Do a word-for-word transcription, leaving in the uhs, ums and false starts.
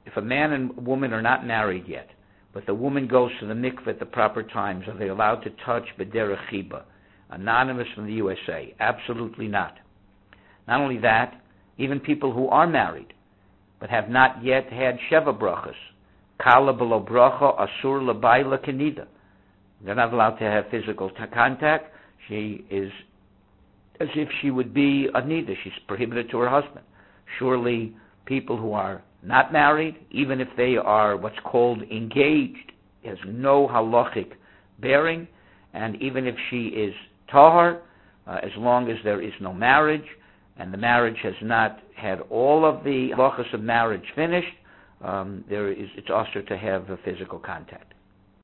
if a man and woman are not married yet, but the woman goes to the mikveh at the proper times, are they allowed to touch b'derech chiba? Anonymous from the U S A, absolutely not. Not only that, even people who are married, but have not yet had sheva brachas, kala b'lo bracha asur l'bayla kenida. They're not allowed to have physical t- contact. She is as if she would be a nida. She's prohibited to her husband. Surely people who are not married, even if they are what's called engaged, has no halachic bearing, and even if she is tahar, uh, as long as there is no marriage, and the marriage has not had all of the halachas of marriage finished, um, there is it's also to have a physical contact.